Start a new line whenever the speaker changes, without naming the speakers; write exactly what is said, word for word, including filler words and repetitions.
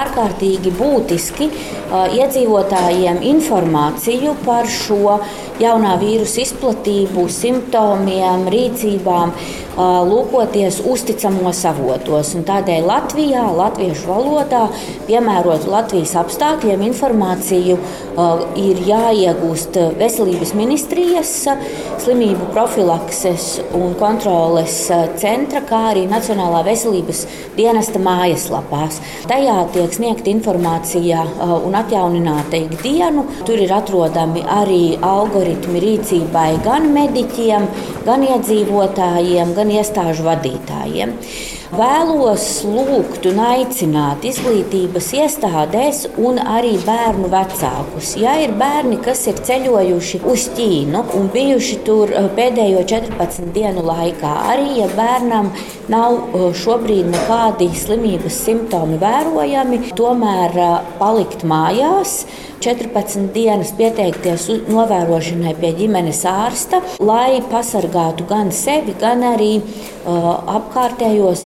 ārkārtīgi būtiski iedzīvotājiem informāciju par šo jaunā vīrusa izplatību, simptomiem, rīcībām, lūkoties uzticamos avotos. Un tādēļ Latvijā, latviešu valodā, piemērot Latvijas apstākļiem, informāciju ir jāiegūst Veselības ministrijas, slimību profilakses un kontroles centra, kā arī Nacionālā veselības dienesta mājaslapās. Tajā tiek sniegta informācija un atjaunināta ikdienu. Tur ir atrodami arī algoritmi rīcībai gan mediķiem, gan iedzīvotājiem, gan iestāžu vadītājiem. Vēlos lūgt un aicināt izglītības iestādēs un arī bērnu vecākus. Ja ir bērni, kas ir ceļojuši uz Ķīnu un bijuši tur pēdējo četrpadsmit dienu laikā, arī ja bērnam nav šobrīd nekādi slimības simptomi vērojami, tomēr palikt mājās, četrpadsmit dienas pieteikties novērošanai pie ģimenes ārsta, lai pasargātu gan sevi, gan arī uh, apkārtējos.